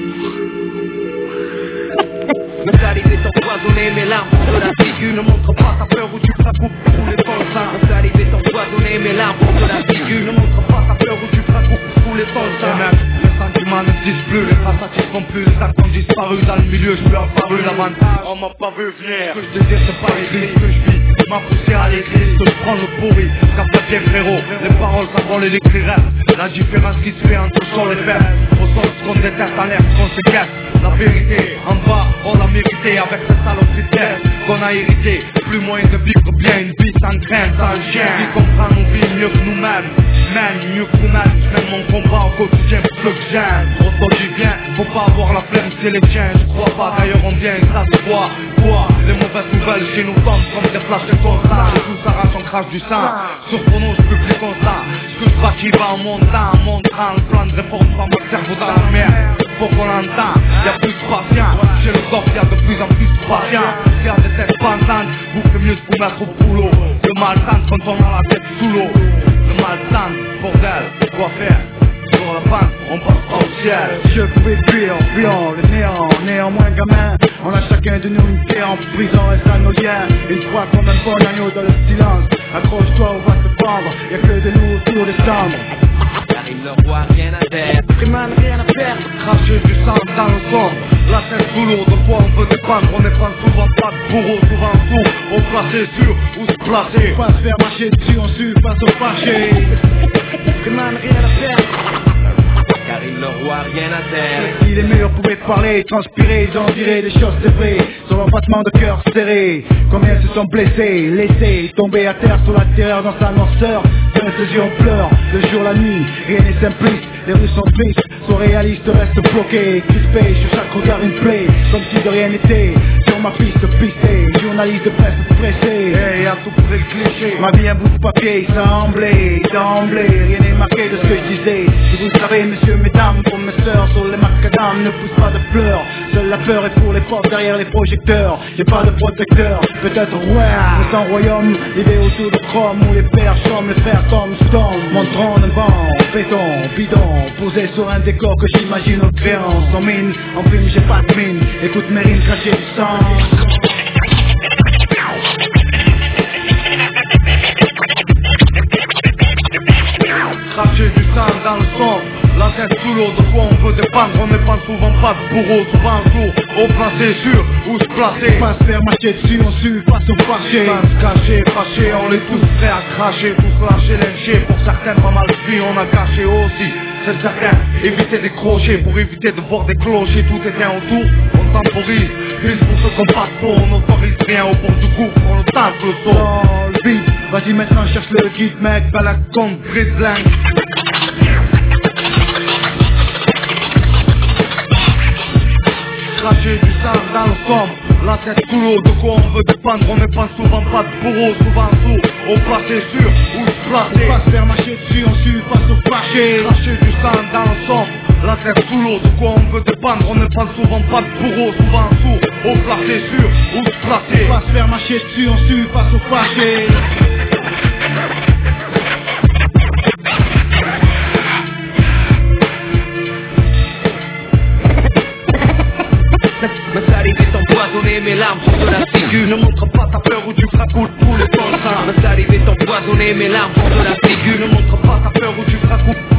Mes salives est empoisonnée, mes larmes de la figure. Ne montre pas ta peur ou tu feras coupe pour les tonsins. Mes salives est empoisonnée, mes larmes de la figure. Ne montre pas ta peur ou tu feras coupe pour les tonsins. Les sentiments n'existent plus, les traces s'attirent plus. Les actes ont disparu dans le milieu, je suis apparu l'avantage. On m'a pas vu venir, ce que je désire c'est pas l'église que je vis. M'a poussé à l'église, que je prends le pourri. Capte bien frérot, les paroles s'envolent et les cris restent. La différence qui se fait entre le sol et fer. Au sol ce qu'on déteste, en l'air ce qu'on se casse. La vérité, en bas, on l'a mérité. Avec cette saloperie de tête qu'on a hérité. Plus moyen de vivre bien une vie sans crainte, sans chien. Qui comprend nos vies mieux que nous-mêmes. Même mieux que nous-mêmes. Je mène mon combat au quotidien pour ceux que j'aime. Trop tôt j'y viens, faut pas avoir la flemme, c'est les tiens. Je crois pas, d'ailleurs on vient et ça se voit. Quoi, les mauvaises nouvelles chez nous tombent comme des flashs de constat. Et tout s'arrache, on crache du sang. Sur pour nous, je suis plus constant. Ce que je bâtis va en montant, montrant le plan de réforme par mon cerveau dans la mer. Faut qu'on l'entend, y'a plus de patience. Chez le corps, y'a de plus en plus de patience. Y'a des têtes pensantes, vous faites mieux de vous mettre au boulot. Le mal tente quand on a la tête sous l'eau. Le mal tente, bordel, quoi faire? Sur la pente, on passe pas au ciel. Je pouvais fuir, fuyant le néant. Néanmoins gamin, on a chacun de nous une pierre en prison et ça nos liens. Une fois qu'on a un bon agneau dans le silence. Accroche-toi, on va te prendre, y'a que de nous autour des cendres. Car il ne voit rien à faire, Freeman, rien à perdre. cracher du sang dans le sombre. La tête sous l'eau, de quoi on veut dépendre. On n'est pas souvent pas de bourreau, souvent fou. On placé sur où se placer. Pas se faire marcher dessus, on suit face au fâché. Freeman, rien à perdre. Car il ne voit rien à terre. Si les murs pouvaient parler, transpirer, ils en diraient des choses c'est vrai. Sur leur battement de cœur serré. Combien se sont blessés, laissés, tombés à terre sous la terreur dans sa noirceur. Dans ses yeux on pleure, le jour, la nuit, rien n'est simpliste. Les rues sont tristes, sont réalistes, restent bloqués. Crispés, sur chaque regard une plaie, comme si de rien n'était. Sur ma piste pistée, journaliste de presse pressé. Hey, à tout près le cliché. Ma vie un bout de papier, semblait, d'emblée, rien n'est marqué de ce que je disais. Si vous le savez, messieurs, mesdames, pour mes sœurs, sur les macadam, ne pousse pas de pleurs. Seule la peur est pour les pauvres derrière les projecteurs. J'ai pas de protecteur, peut-être ouais, mais sans royaume, l'idée autour de chrome, où les pères chôment, les frères tombent, mon trône, vent, béton, bidon, posé sur un décor que j'imagine aux créances. En mine, en film, j'ai pas de mine, écoute mes rimes cracher du sang. Cracher du sang dans le sang, la tête sous l'eau, de quoi on veut dépendre. On n'est pas souvent pas de bourreau, souvent sourd. Au placé sûr, où se placer. Pas se faire marcher dessus, on suit face au fâché. Sans se cacher, fâché, on est tous prêts à cracher. Tous lâcher, lyncher, pour certains pas mal de vie, on a caché aussi. C'est certain, éviter des crochets, pour éviter de voir des clochers. Tout est bien autour, on temporise. Juste pour ceux qu'on passe pour, on n'autorise rien au bord du gouffre, on tente le saut. Dans le vide, vas-y maintenant cherche le guide mec, Pas la con, brise-lingue. Cracher du sang dans le sombre, la tête sous l'eau, de quoi on veut dépendre. On n'est pas souvent pas de bourreau, souvent sourd. Au placé sûr, où se placer. pas se faire marcher dessus, on suit face au fâché. Cracher du sang dans le sombre, la tête sous l'eau, de quoi on veut dépendre. On n'est pas souvent pas de bourreau, souvent sourd. Au placé sûr, où se placer. Pas se faire marcher dessus, on suit face au fâché. Ma salive est empoisonnée, mes larmes sont de la figure. Ne montre pas ta peur ou tu feras couler pour le sang. Ma salive est empoisonnée, mes larmes sont de la figure. Ne montre pas ta peur ou tu feras couler